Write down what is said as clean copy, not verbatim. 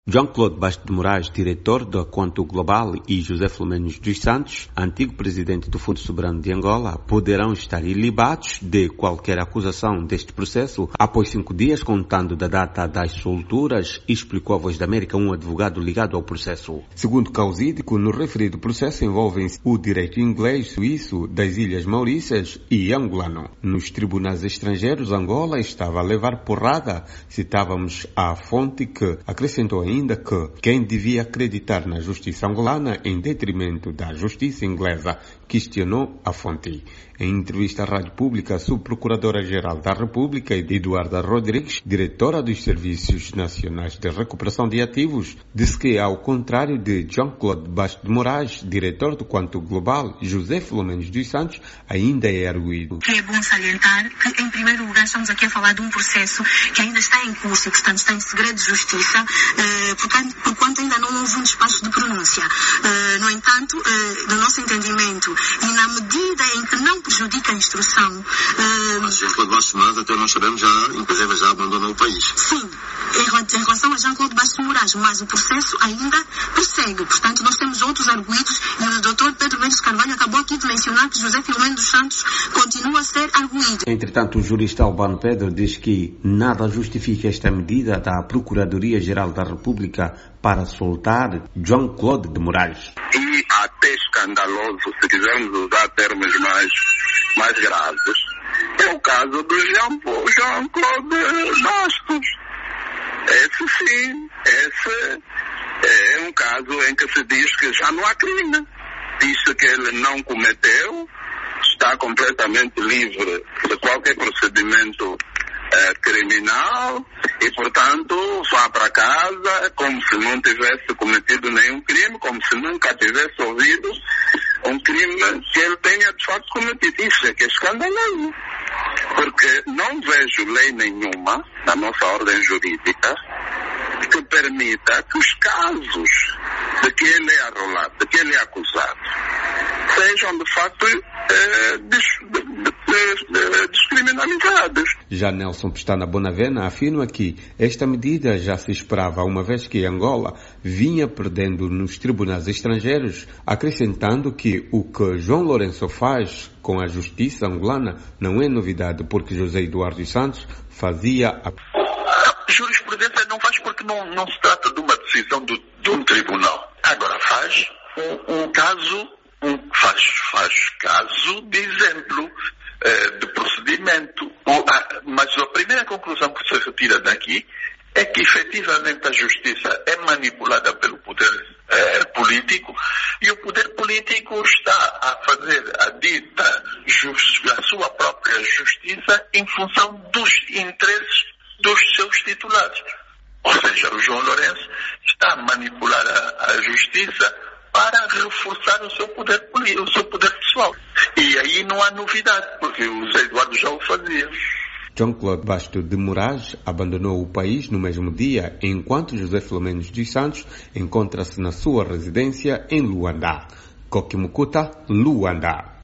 Jean-Claude Bastos de Moraes, diretor da Conto Global, e José Filomeno dos Santos, antigo presidente do Fundo Soberano de Angola, poderão estar ilibados de qualquer acusação deste processo após 5 dias, contando da data das solturas, explicou a Voz da América um advogado ligado ao processo. Segundo Causídico, no referido processo envolvem-se o direito inglês, suíço, das Ilhas Maurícias e angolano. Nos tribunais estrangeiros, Angola estava a levar porrada. Citávamos a fonte que acrescentou ainda que quem devia acreditar na justiça angolana em detrimento da justiça inglesa, questionou a fonte. Em entrevista à Rádio Pública, a subprocuradora-geral da República, Eduarda Rodrigues, diretora dos Serviços Nacionais de Recuperação de Ativos, disse que, ao contrário de Jean-Claude Bastos de Moraes, diretor do Conto Global, José Filomeno dos Santos, ainda é arguido. É bom salientar que, em primeiro lugar, estamos aqui a falar de um processo que ainda está em curso e, portanto, está em segredo de justiça, porquanto ainda não houve um despacho de pronúncia. No entanto, no nosso entendimento, e na medida em que não prejudica a instrução... Mas Jean-Claude Bastos de Moraes, até nós sabemos, inclusive já abandonou o país. Sim, em relação a Jean-Claude Bastos de Moraes, mas o processo ainda prossegue. Portanto, nós temos outros arguidos e o Dr. Pedro Mendes Carvalho acabou aqui de mencionar que José Filomeno dos Santos continua a ser arguido. Entretanto, o jurista Albano Pedro diz que nada justifica esta medida da Procuradoria-Geral da República para soltar Jean-Claude de Moraes. E até escandaloso, se quisermos usar termos mais graves, é o caso do Jean-Claude Bastos. Esse sim, esse é um caso em que se diz que já não há crime. Diz-se que ele não cometeu, está completamente livre de qualquer procedimento criminal e, portanto, vá para casa como se não tivesse cometido nenhum crime, como se nunca tivesse ouvido um crime que ele tenha de facto cometido. Isso é que é escandaloso, porque não vejo lei nenhuma na nossa ordem jurídica que permita que os casos de que ele é arrolado, de que ele é acusado, sejam de facto descriminalizados. Já Nelson Pestana Bonavena afirma que esta medida já se esperava, uma vez que Angola vinha perdendo nos tribunais estrangeiros, acrescentando que o que João Lourenço faz com a justiça angolana não é novidade, porque José Eduardo dos Santos fazia a jurisprudência não faz porque não se trata de uma decisão de um tribunal. Agora faz faz caso de exemplo de procedimento. Mas a primeira conclusão que se retira daqui é que efetivamente a justiça é manipulada pelo poder político e o poder político está a fazer a sua própria justiça em função dos interesses dos seus titulares. Ou seja, o João Lourenço está a manipular a justiça para reforçar o seu poder político, o seu poder pessoal. E aí não há novidade, porque o José Eduardo já o fazia. Jean-Claude Bastos de Moraes abandonou o país no mesmo dia, enquanto José Filomeno dos Santos encontra-se na sua residência em Luanda. Coquimucuta, Luanda.